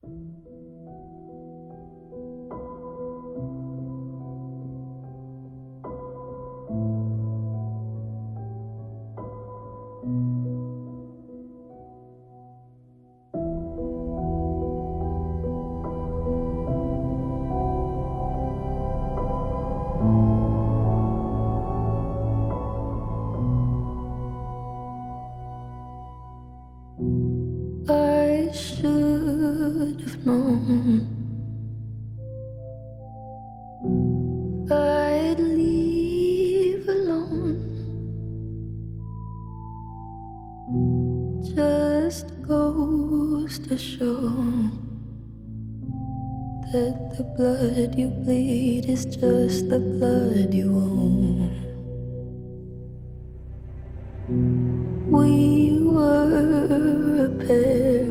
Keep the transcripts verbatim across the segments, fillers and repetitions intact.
I should have known I'd leave alone. Just goes to show that the blood you bleed is just the blood you own. We were a pair,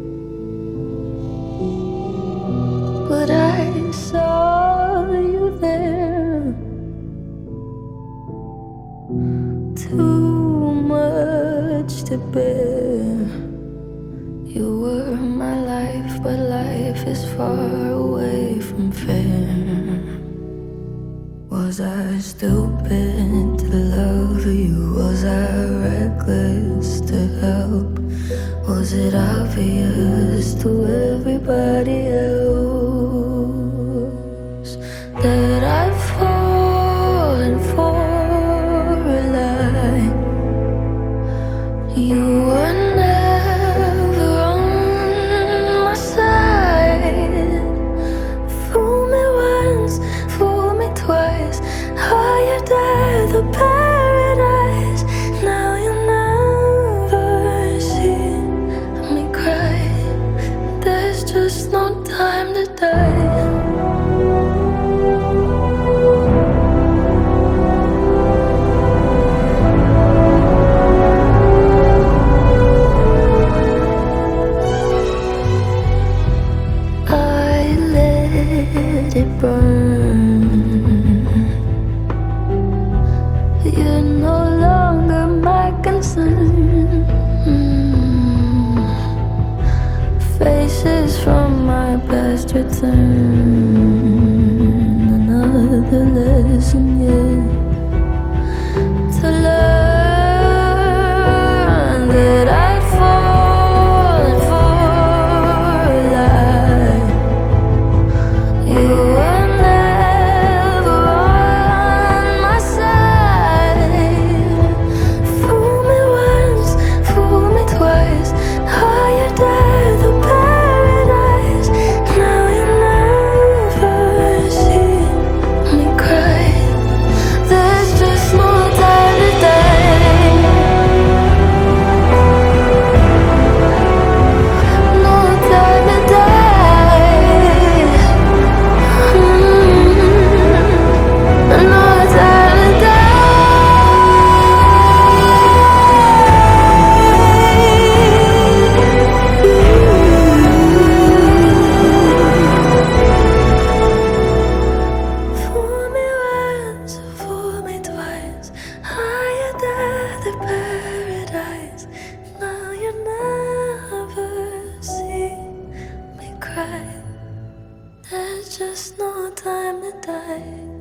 but I saw you there. Too much to bear. You were my life, but life is far away from fair. Was I stupid to love you? Was I reckless to help? Was it obvious to everybody else that I've fallen for a lie? You were never on my side. Fool me once, fool me twice. Higher than the paradise. Now you never see me cry. There's just no time to die. It burn. You're no longer my concern. Mm. Faces from my past return. Another lesson yet to learn that I'd fallen for a lie. You were never on my side. Fool me once, fool me twice. Higher than the paradise. Now you never see me cry. There's just no time to die. No time to die. Paradise. Now you never see me cry. There's just no time to die.